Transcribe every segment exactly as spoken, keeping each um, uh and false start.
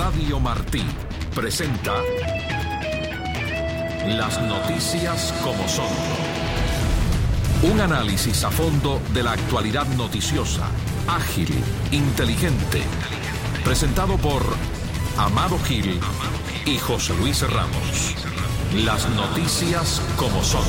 Radio Martí presenta Las noticias como son. Un análisis a fondo de la actualidad noticiosa, ágil, inteligente. Presentado por Amado Gil y José Luis Ramos. Las noticias como son.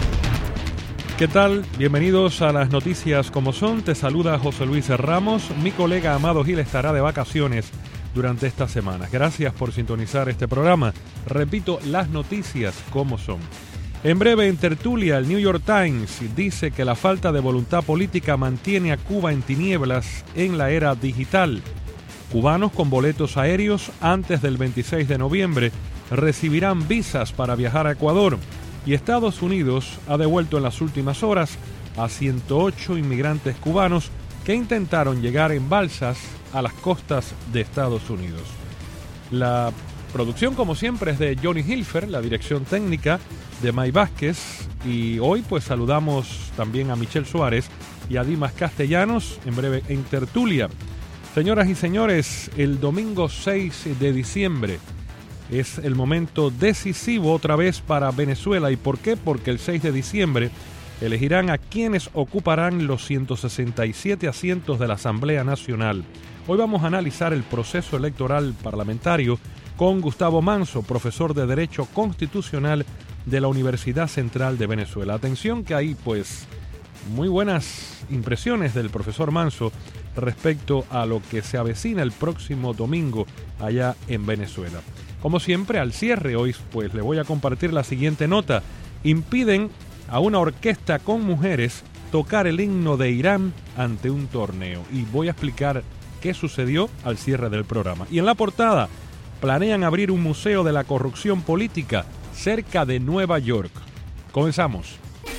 ¿Qué tal? Bienvenidos a Las noticias como son. Te saluda José Luis Ramos. Mi colega Amado Gil estará de vacaciones durante estas semanas. Gracias por sintonizar este programa. Repito, las noticias como son. En breve, en tertulia, el New York Times dice que la falta de voluntad política mantiene a Cuba en tinieblas en la era digital. Cubanos con boletos aéreos antes del veintiséis de noviembre recibirán visas para viajar a Ecuador. Y Estados Unidos ha devuelto en las últimas horas a ciento ocho inmigrantes cubanos que intentaron llegar en balsas a las costas de Estados Unidos. La producción, como siempre, es de Johnny Hilfer, la dirección técnica de May Vázquez, y hoy pues saludamos también a Michelle Suárez y a Dimas Castellanos, en breve en tertulia. Señoras y señores, el domingo seis de diciembre es el momento decisivo otra vez para Venezuela. ¿Y por qué? Porque el seis de diciembre elegirán a quienes ocuparán los ciento sesenta y siete asientos de la Asamblea Nacional. Hoy vamos a analizar el proceso electoral parlamentario con Gustavo Manso, profesor de Derecho Constitucional de la Universidad Central de Venezuela. Atención que hay pues muy buenas impresiones del profesor Manso respecto a lo que se avecina el próximo domingo allá en Venezuela. Como siempre, al cierre hoy pues le voy a compartir la siguiente nota. Impiden a una orquesta con mujeres tocar el himno de Irán ante un torneo. Y voy a explicar qué sucedió al cierre del programa. Y en la portada, planean abrir un museo de la corrupción política cerca de Nueva York. Comenzamos.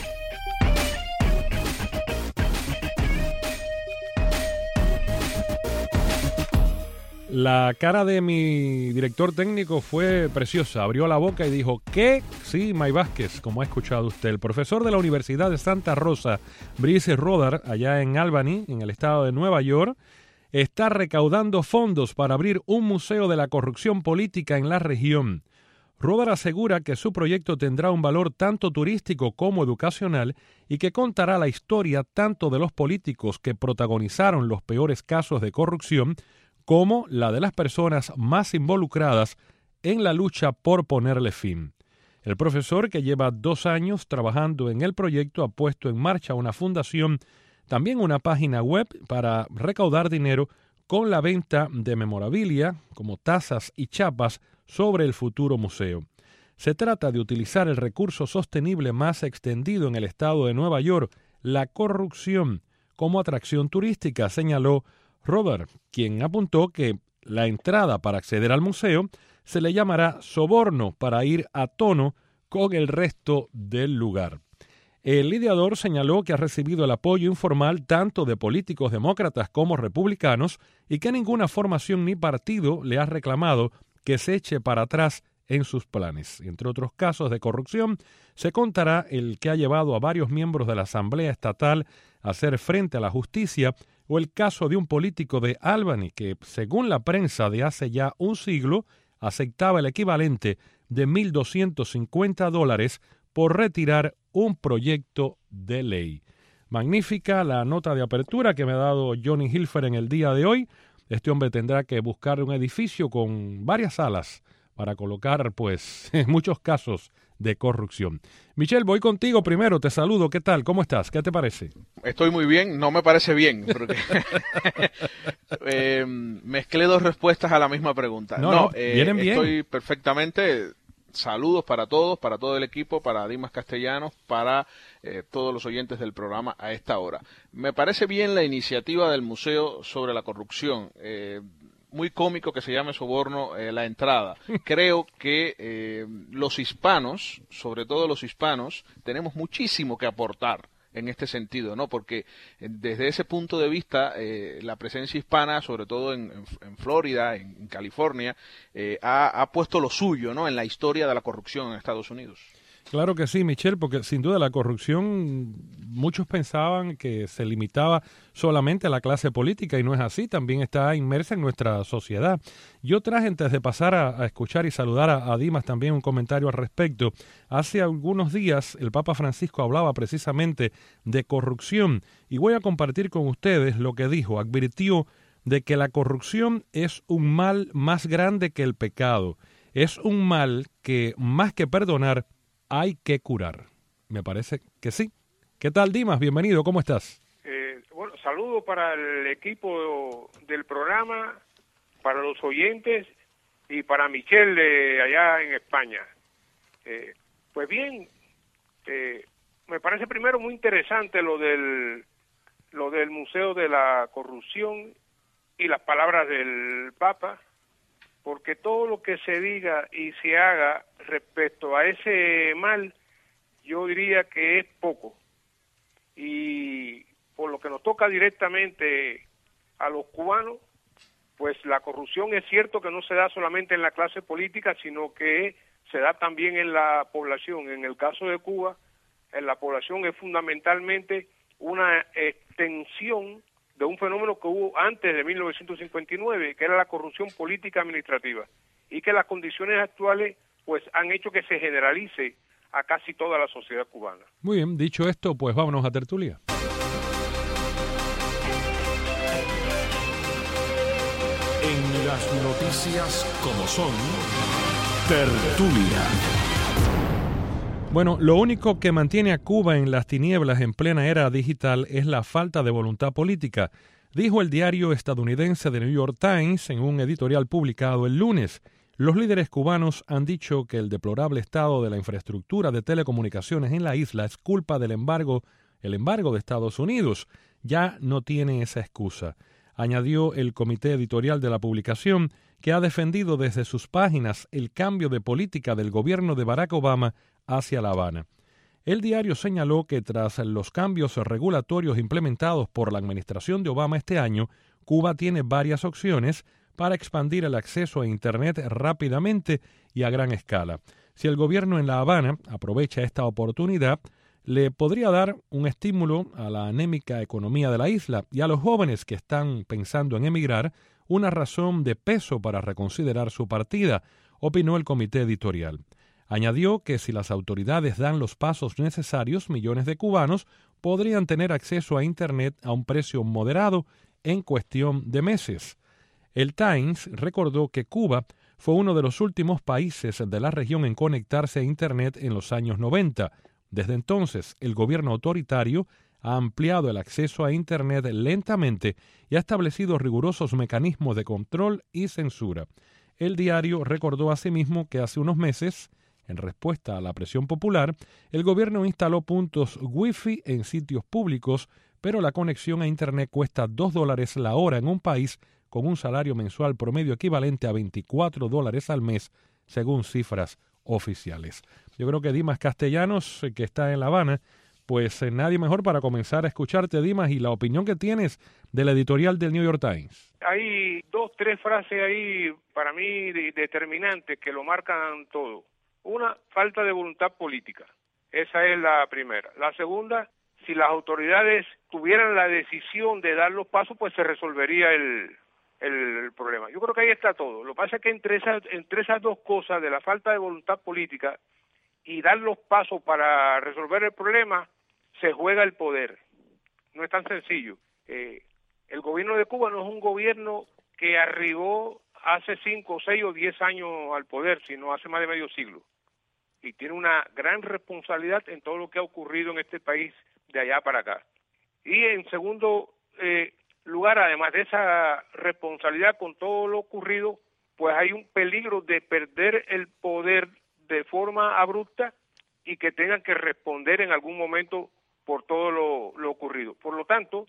La cara de mi director técnico fue preciosa. Abrió la boca y dijo, ¿qué? Sí, May Vázquez, como ha escuchado usted. El profesor de la Universidad de Santa Rosa, Brice Rodar, allá en Albany, en el estado de Nueva York, está recaudando fondos para abrir un museo de la corrupción política en la región. Rodar asegura que su proyecto tendrá un valor tanto turístico como educacional y que contará la historia tanto de los políticos que protagonizaron los peores casos de corrupción como la de las personas más involucradas en la lucha por ponerle fin. El profesor, que lleva dos años trabajando en el proyecto, ha puesto en marcha una fundación, también una página web para recaudar dinero con la venta de memorabilia, como tazas y chapas, sobre el futuro museo. Se trata de utilizar el recurso sostenible más extendido en el estado de Nueva York, la corrupción, como atracción turística, señaló Rodar, quien apuntó que la entrada para acceder al museo se le llamará soborno para ir a tono con el resto del lugar. El lidiador señaló que ha recibido el apoyo informal tanto de políticos demócratas como republicanos y que ninguna formación ni partido le ha reclamado que se eche para atrás en sus planes. Entre otros casos de corrupción, se contará el que ha llevado a varios miembros de la Asamblea Estatal a hacer frente a la justicia o el caso de un político de Albany que, según la prensa de hace ya un siglo, aceptaba el equivalente de mil doscientos cincuenta dólares por retirar un proyecto de ley. Magnífica la nota de apertura que me ha dado Johnny Hilfer en el día de hoy. Este hombre tendrá que buscar un edificio con varias salas para colocar, pues, muchos casos de corrupción. Michelle, voy contigo primero, te saludo. ¿Qué tal? ¿Cómo estás? ¿Qué te parece? Estoy muy bien, no me parece bien, porque eh, mezclé dos respuestas a la misma pregunta. No, no, no eh, vienen bien. Estoy perfectamente. Saludos para todos, para todo el equipo, para Dimas Castellanos, para eh, todos los oyentes del programa a esta hora. Me parece bien la iniciativa del Museo sobre la Corrupción. Eh, muy cómico que se llame soborno eh, la entrada. Creo que eh, los hispanos, sobre todo los hispanos, tenemos muchísimo que aportar en este sentido, ¿no? Porque desde ese punto de vista, eh, la presencia hispana, sobre todo en, en, en Florida, en, en California, eh, ha, ha puesto lo suyo, ¿no? En la historia de la corrupción en Estados Unidos. Claro que sí, Michelle, porque sin duda la corrupción, muchos pensaban que se limitaba solamente a la clase política y no es así, también está inmersa en nuestra sociedad. Yo traje, antes de pasar a, a escuchar y saludar a, a Dimas, también un comentario al respecto. Hace algunos días el Papa Francisco hablaba precisamente de corrupción y voy a compartir con ustedes lo que dijo. Advirtió de que la corrupción es un mal más grande que el pecado. Es un mal que, más que perdonar, hay que curar. Me parece que sí. ¿Qué tal, Dimas? Bienvenido, ¿cómo estás? Eh, bueno, saludos para el equipo del programa, para los oyentes y para Michelle de allá en España. Eh, pues bien, eh, me parece primero muy interesante lo del, lo del Museo de la Corrupción y las palabras del Papa, porque todo lo que se diga y se haga respecto a ese mal, yo diría que es poco. Y por lo que nos toca directamente a los cubanos, pues la corrupción es cierto que no se da solamente en la clase política, sino que se da también en la población. En el caso de Cuba, en la población es fundamentalmente una extensión de un fenómeno que hubo antes de mil novecientos cincuenta y nueve, que era la corrupción política administrativa, y que las condiciones actuales pues han hecho que se generalice a casi toda la sociedad cubana. Muy bien, dicho esto, pues vámonos a tertulia. En las noticias como son, tertulia. Bueno, lo único que mantiene a Cuba en las tinieblas en plena era digital es la falta de voluntad política, dijo el diario estadounidense The New York Times en un editorial publicado el lunes. Los líderes cubanos han dicho que el deplorable estado de la infraestructura de telecomunicaciones en la isla es culpa del embargo, el embargo de Estados Unidos. Ya no tiene esa excusa, añadió el comité editorial de la publicación, que ha defendido desde sus páginas el cambio de política del gobierno de Barack Obama hacia La Habana. El diario señaló que tras los cambios regulatorios implementados por la administración de Obama este año, Cuba tiene varias opciones para expandir el acceso a Internet rápidamente y a gran escala. Si el gobierno en La Habana aprovecha esta oportunidad, le podría dar un estímulo a la anémica economía de la isla y a los jóvenes que están pensando en emigrar una razón de peso para reconsiderar su partida, opinó el comité editorial. Añadió que si las autoridades dan los pasos necesarios, millones de cubanos podrían tener acceso a Internet a un precio moderado en cuestión de meses. El Times recordó que Cuba fue uno de los últimos países de la región en conectarse a Internet en los años noventa. Desde entonces, el gobierno autoritario ha ampliado el acceso a Internet lentamente y ha establecido rigurosos mecanismos de control y censura. El diario recordó asimismo que hace unos meses, en respuesta a la presión popular, el gobierno instaló puntos Wi-Fi en sitios públicos, pero la conexión a Internet cuesta dos dólares la hora en un país con un salario mensual promedio equivalente a veinticuatro dólares al mes, según cifras oficiales. Yo creo que Dimas Castellanos, que está en La Habana, pues eh, nadie mejor para comenzar a escucharte, Dimas, y la opinión que tienes del editorial del New York Times. Hay dos, tres frases ahí para mí de, determinantes que lo marcan todo. Una, falta de voluntad política. Esa es la primera. La segunda, si las autoridades tuvieran la decisión de dar los pasos, pues se resolvería el, el, el problema. Yo creo que ahí está todo. Lo que pasa es que entre esas, entre esas dos cosas, de la falta de voluntad política y dar los pasos para resolver el problema, se juega el poder. No es tan sencillo. Eh, el gobierno de Cuba no es un gobierno que arribó hace cinco, seis o diez años al poder, sino hace más de medio siglo. Y tiene una gran responsabilidad en todo lo que ha ocurrido en este país de allá para acá. Y en segundo eh, lugar, además de esa responsabilidad con todo lo ocurrido, pues hay un peligro de perder el poder de forma abrupta y que tengan que responder en algún momento por todo lo, lo ocurrido. Por lo tanto,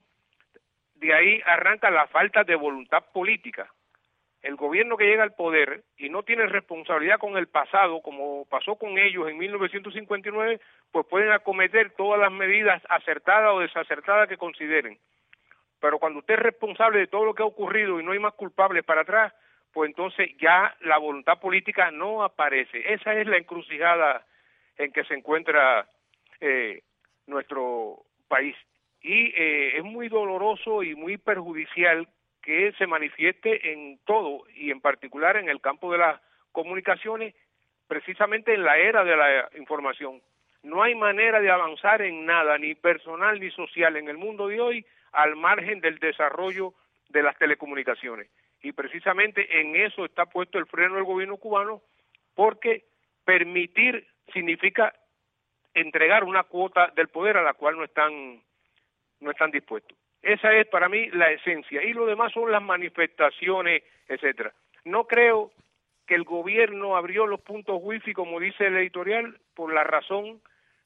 de ahí arranca la falta de voluntad política. El gobierno que llega al poder y no tiene responsabilidad con el pasado, como pasó con ellos en mil novecientos cincuenta y nueve, pues pueden acometer todas las medidas acertadas o desacertadas que consideren. Pero cuando usted es responsable de todo lo que ha ocurrido y no hay más culpables para atrás, pues entonces ya la voluntad política no aparece. Esa es la encrucijada en que se encuentra eh, nuestro país. Y eh, es muy doloroso y muy perjudicial que se manifieste en todo, y en particular en el campo de las comunicaciones, precisamente en la era de la información. No hay manera de avanzar en nada, ni personal ni social, en el mundo de hoy, al margen del desarrollo de las telecomunicaciones. Y precisamente en eso está puesto el freno del gobierno cubano, porque permitir significa entregar una cuota del poder a la cual no están, no están dispuestos. Esa es para mí la esencia, y lo demás son las manifestaciones, etcétera. No creo que el gobierno abrió los puntos wifi, como dice el editorial, por la razón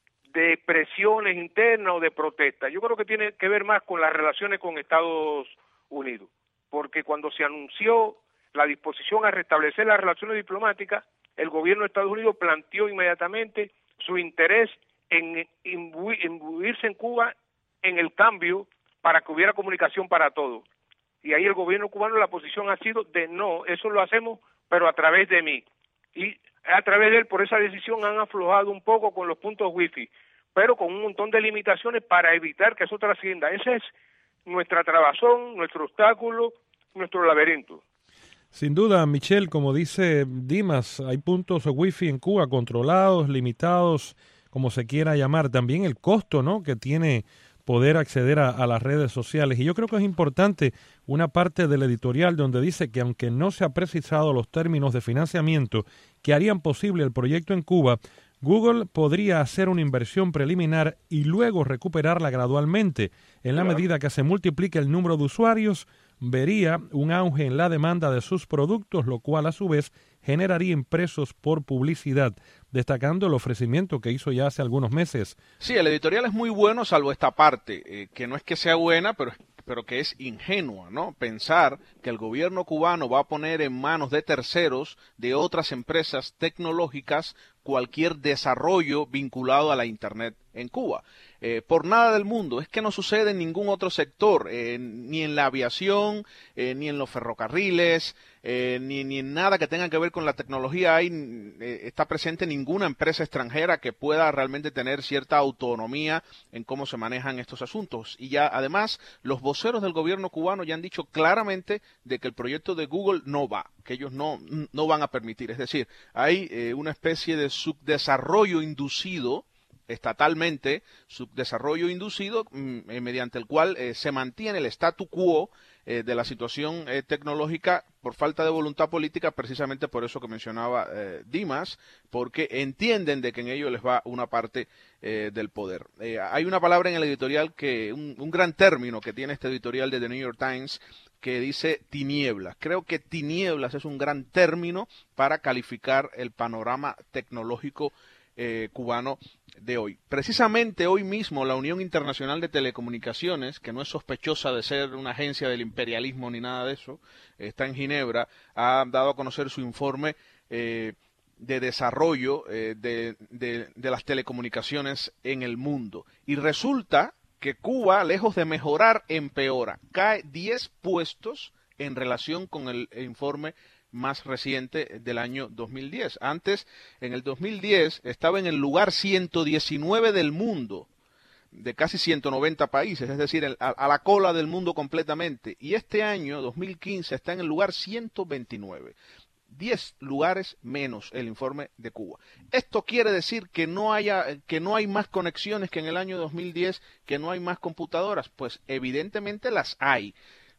de presiones internas o de protestas. Yo creo que tiene que ver más con las relaciones con Estados Unidos, porque cuando se anunció la disposición a restablecer las relaciones diplomáticas, el gobierno de Estados Unidos planteó inmediatamente su interés en imbuirse en Cuba en el cambio para que hubiera comunicación para todos. Y ahí el gobierno cubano, la posición ha sido de no, eso lo hacemos, pero a través de mí. Y a través de él, por esa decisión, han aflojado un poco con los puntos wifi, pero con un montón de limitaciones para evitar que eso trascienda. Esa es nuestra trabazón, nuestro obstáculo, nuestro laberinto. Sin duda, Michel, como dice Dimas, hay puntos wifi en Cuba controlados, limitados, como se quiera llamar. También el costo, ¿no?, que tiene poder acceder a, a las redes sociales. Y yo creo que es importante una parte del editorial donde dice que aunque no se ha precisado los términos de financiamiento que harían posible el proyecto en Cuba, Google podría hacer una inversión preliminar y luego recuperarla gradualmente. En la medida que se multiplique el número de usuarios, vería un auge en la demanda de sus productos, lo cual a su vez generaría impresos por publicidad, destacando el ofrecimiento que hizo ya hace algunos meses. Sí, el editorial es muy bueno, salvo esta parte, eh, que no es que sea buena, pero pero que es ingenua, ¿no? Pensar que el gobierno cubano va a poner en manos de terceros, de otras empresas tecnológicas, cualquier desarrollo vinculado a la Internet en Cuba. Eh, por nada del mundo, es que no sucede en ningún otro sector, eh, ni en la aviación, eh, ni en los ferrocarriles, eh, ni, ni en nada que tenga que ver con la tecnología. Hay, eh, está presente ninguna empresa extranjera que pueda realmente tener cierta autonomía en cómo se manejan estos asuntos. Y ya además, los voceros del gobierno cubano ya han dicho claramente de que el proyecto de Google no va, que ellos no, no van a permitir. Es decir, hay eh, una especie de subdesarrollo inducido, estatalmente, subdesarrollo inducido, eh, mediante el cual eh, se mantiene el statu quo eh, de la situación eh, tecnológica por falta de voluntad política, precisamente por eso que mencionaba eh, Dimas, porque entienden de que en ello les va una parte eh, del poder. Eh, hay una palabra en el editorial, que un, un gran término que tiene este editorial de The New York Times, que dice tinieblas. Creo que tinieblas es un gran término para calificar el panorama tecnológico Eh, cubano de hoy. Precisamente hoy mismo la Unión Internacional de Telecomunicaciones, que no es sospechosa de ser una agencia del imperialismo ni nada de eso, está en Ginebra, ha dado a conocer su informe eh, de desarrollo eh, de, de, de las telecomunicaciones en el mundo. Y resulta que Cuba, lejos de mejorar, empeora. Cae diez puestos en relación con el informe más reciente del año dos mil diez. Antes, en el dos mil diez, estaba en el lugar ciento diecinueve del mundo, de casi ciento noventa países, es decir, a, a la cola del mundo completamente. Y este año, dos mil quince, está en el lugar ciento veintinueve. diez lugares menos el informe de Cuba. Esto quiere decir que no haya, que no hay más conexiones que en el año dos mil diez, que no hay más computadoras. Pues evidentemente las hay.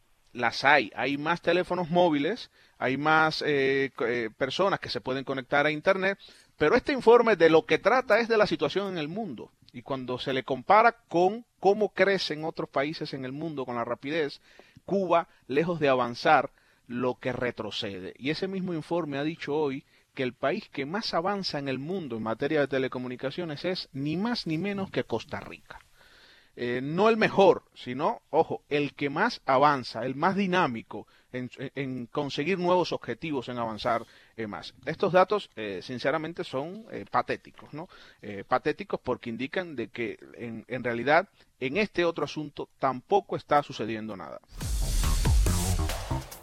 Las hay. Hay más teléfonos móviles, hay más eh, eh, personas que se pueden conectar a Internet, pero este informe de lo que trata es de la situación en el mundo. Y cuando se le compara con cómo crecen otros países en el mundo con la rapidez, Cuba, lejos de avanzar, lo que retrocede. Y ese mismo informe ha dicho hoy que el país que más avanza en el mundo en materia de telecomunicaciones es ni más ni menos que Costa Rica. Eh, no el mejor, sino, ojo, el que más avanza, el más dinámico en, en conseguir nuevos objetivos, en avanzar eh, más. Estos datos, eh, sinceramente, son eh, patéticos, ¿no? Eh, patéticos porque indican de que, en, en realidad, en este otro asunto tampoco está sucediendo nada.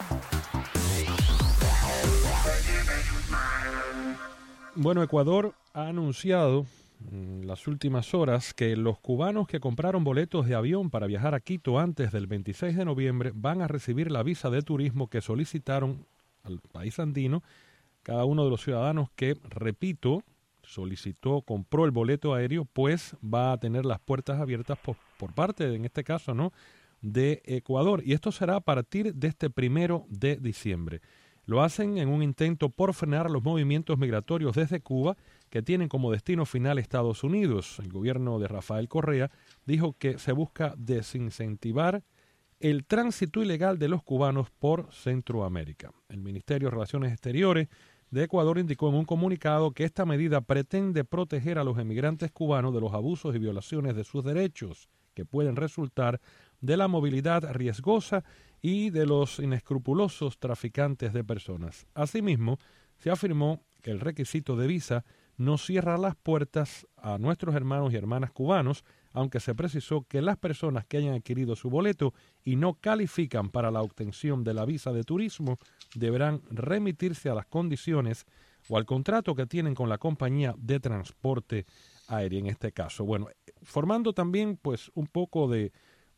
Bueno, Ecuador ha anunciado en las últimas horas que los cubanos que compraron boletos de avión para viajar a Quito antes del veintiséis de noviembre van a recibir la visa de turismo que solicitaron al país andino. Cada uno de los ciudadanos que, repito, solicitó, compró el boleto aéreo, pues va a tener las puertas abiertas por, por parte, en este caso, ¿no?, de Ecuador. Y esto será a partir de este primero de diciembre. Lo hacen en un intento por frenar los movimientos migratorios desde Cuba que tienen como destino final Estados Unidos. El gobierno de Rafael Correa dijo que se busca desincentivar el tránsito ilegal de los cubanos por Centroamérica. El Ministerio de Relaciones Exteriores de Ecuador indicó en un comunicado que esta medida pretende proteger a los emigrantes cubanos de los abusos y violaciones de sus derechos que pueden resultar de la movilidad riesgosa y de los inescrupulosos traficantes de personas. Asimismo, se afirmó que el requisito de visa no cierra las puertas a nuestros hermanos y hermanas cubanos, aunque se precisó que las personas que hayan adquirido su boleto y no califican para la obtención de la visa de turismo deberán remitirse a las condiciones o al contrato que tienen con la compañía de transporte aéreo en este caso. Bueno, formando también pues un poco de,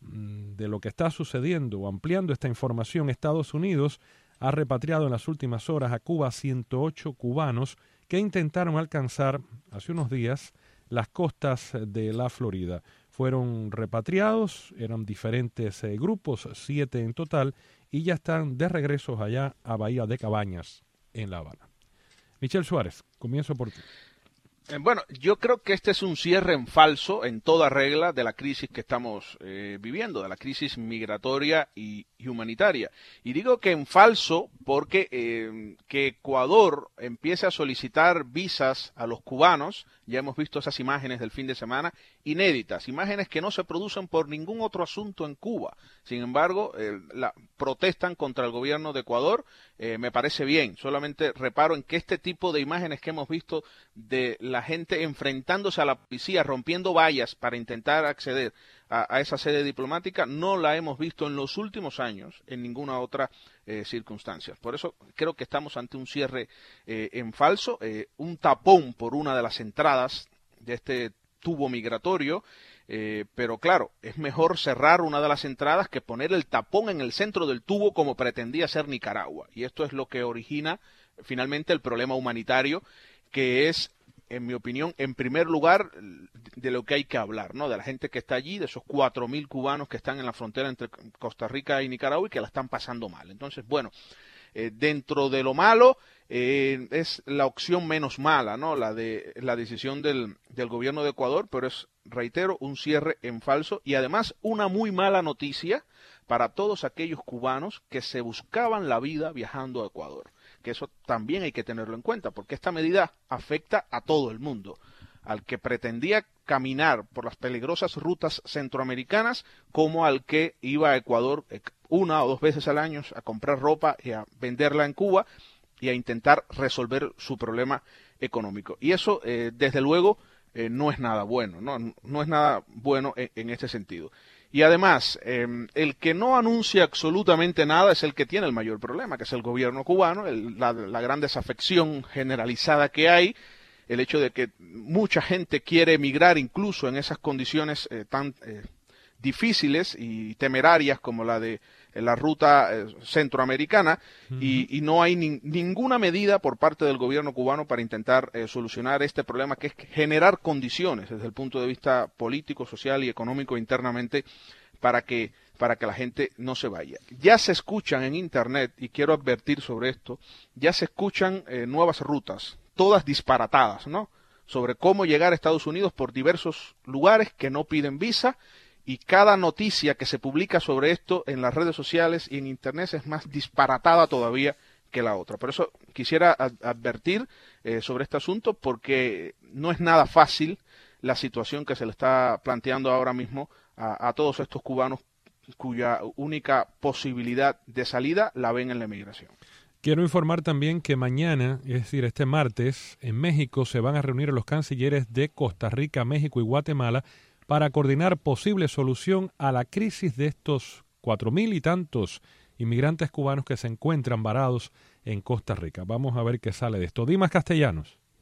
de lo que está sucediendo, ampliando esta información, Estados Unidos ha repatriado en las últimas horas a Cuba ciento ocho cubanos que intentaron alcanzar hace unos días las costas de la Florida. Fueron repatriados, eran diferentes eh, grupos, siete en total, y ya están de regreso allá a Bahía de Cabañas, en La Habana. Michel Suárez, comienzo por ti. Bueno, yo creo que este es un cierre en falso, en toda regla, de la crisis que estamos eh, viviendo, de la crisis migratoria y, y humanitaria. Y digo que en falso porque eh, que Ecuador empiece a solicitar visas a los cubanos, ya hemos visto esas imágenes del fin de semana, inéditas, imágenes que no se producen por ningún otro asunto en Cuba. Sin embargo, eh, la, protestan contra el gobierno de Ecuador, eh, me parece bien. Solamente reparo en que este tipo de imágenes que hemos visto de la gente enfrentándose a la policía, rompiendo vallas para intentar acceder a, a esa sede diplomática, no la hemos visto en los últimos años en ninguna otra eh, circunstancia. Por eso creo que estamos ante un cierre eh, en falso, eh, un tapón por una de las entradas de este tubo migratorio, eh, pero claro, es mejor cerrar una de las entradas que poner el tapón en el centro del tubo como pretendía hacer Nicaragua. Y esto es lo que origina finalmente el problema humanitario, que es, en mi opinión, en primer lugar, de lo que hay que hablar, ¿no? De la gente que está allí, de esos cuatro mil cubanos que están en la frontera entre Costa Rica y Nicaragua y que la están pasando mal. Entonces, bueno, eh, dentro de lo malo, eh, es la opción menos mala, ¿no? La de la decisión del, del gobierno de Ecuador, pero es, reitero, un cierre en falso y además una muy mala noticia para todos aquellos cubanos que se buscaban la vida viajando a Ecuador. Que eso también hay que tenerlo en cuenta, porque esta medida afecta a todo el mundo, al que pretendía caminar por las peligrosas rutas centroamericanas, como al que iba a Ecuador una o dos veces al año a comprar ropa y a venderla en Cuba y a intentar resolver su problema económico. Y eso, eh, desde luego, eh, no es nada bueno, no, no es nada bueno en, en este sentido. Y además, eh, el que no anuncia absolutamente nada es el que tiene el mayor problema, que es el gobierno cubano, el, la, la gran desafección generalizada que hay, el hecho de que mucha gente quiere emigrar incluso en esas condiciones eh, tan eh, difíciles y temerarias como la de eh, la ruta eh, centroamericana, uh-huh. y, y no hay ni, ninguna medida por parte del gobierno cubano para intentar eh, solucionar este problema, que es generar condiciones desde el punto de vista político, social y económico internamente para que para que la gente no se vaya. Ya se escuchan en Internet, y quiero advertir sobre esto, ya se escuchan eh, nuevas rutas, todas disparatadas, ¿no? Sobre cómo llegar a Estados Unidos por diversos lugares que no piden visa, y cada noticia que se publica sobre esto en las redes sociales y en Internet es más disparatada todavía que la otra. Por eso quisiera advertir eh, sobre este asunto, porque no es nada fácil la situación que se le está planteando ahora mismo a, a todos estos cubanos cuya única posibilidad de salida la ven en la emigración. Quiero informar también que mañana, es decir, este martes, en México se van a reunir los cancilleres de Costa Rica, México y Guatemala para coordinar posible solución a la crisis de estos cuatro mil y tantos inmigrantes cubanos que se encuentran varados en Costa Rica. Vamos a ver qué sale de esto. Dimas Castellanos.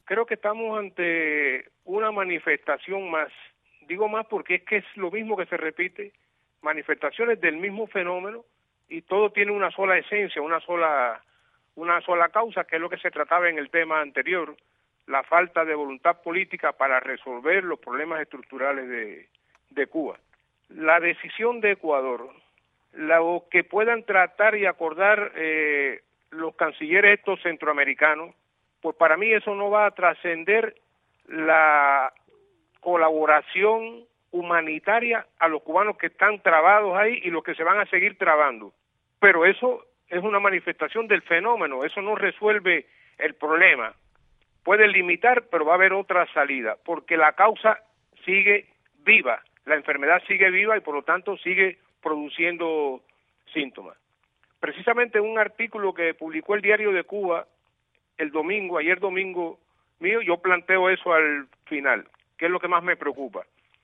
Creo que estamos ante una manifestación más. Digo más porque es que es lo mismo que se repite, manifestaciones del mismo fenómeno, y todo tiene una sola esencia, una sola, una sola causa, que es lo que se trataba en el tema anterior, la falta de voluntad política para resolver los problemas estructurales de, de Cuba. La decisión de Ecuador, lo que puedan tratar y acordar eh, los cancilleres estos centroamericanos, pues para mí eso no va a trascender la colaboración humanitaria a los cubanos que están trabados ahí y los que se van a seguir trabando. Pero eso es una manifestación del fenómeno, eso no resuelve el problema. Puede limitar, pero va a haber otra salida, porque la causa sigue viva, la enfermedad sigue viva y por lo tanto sigue produciendo síntomas. Precisamente un artículo que publicó el Diario de Cuba el domingo, ayer domingo mío, yo planteo eso al final, que es lo que más me preocupa.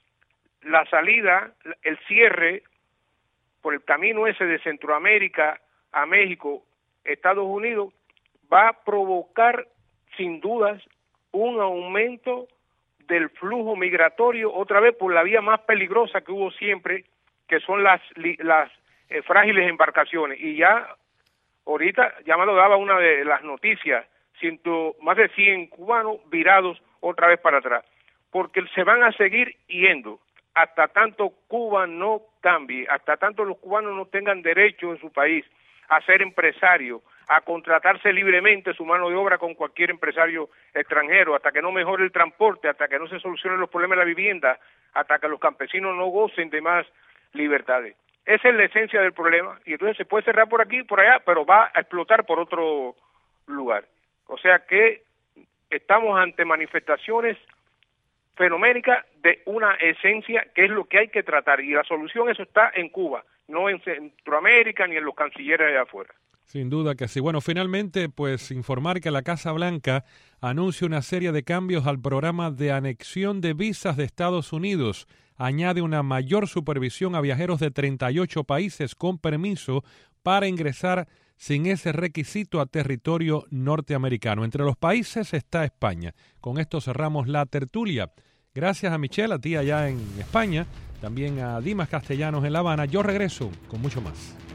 La salida, el cierre por el camino ese de Centroamérica a México, Estados Unidos, va a provocar sin dudas un aumento del flujo migratorio, otra vez por la vía más peligrosa que hubo siempre, que son las, las eh, frágiles embarcaciones. Y ya, ahorita, ya me lo daba una de las noticias, ciento, más de cien cubanos virados otra vez para atrás, porque se van a seguir yendo hasta tanto Cuba no cambie, hasta tanto los cubanos no tengan derecho en su país a ser empresarios, a contratarse libremente su mano de obra con cualquier empresario extranjero, hasta que no mejore el transporte, hasta que no se solucionen los problemas de la vivienda, hasta que los campesinos no gocen de más libertades. Esa es la esencia del problema, y entonces se puede cerrar por aquí y por allá, pero va a explotar por otro lugar. O sea que estamos ante manifestaciones fenoménica de una esencia que es lo que hay que tratar, y la solución eso está en Cuba, no en Centroamérica ni en los cancilleres de afuera. Sin duda que sí. Bueno, finalmente, pues informar que la Casa Blanca anuncia una serie de cambios al programa de anexión de visas de Estados Unidos. Añade una mayor supervisión a viajeros de treinta y ocho países con permiso para ingresar sin ese requisito a territorio norteamericano. Entre los países está España. Con esto cerramos la tertulia. Gracias a Michelle, a ti allá en España, también a Dimas Castellanos en La Habana. Yo regreso con mucho más.